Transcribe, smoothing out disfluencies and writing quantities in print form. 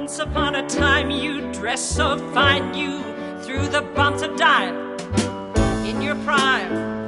Once upon a time you dressed so fine, you threw the bomb to dime in your prime.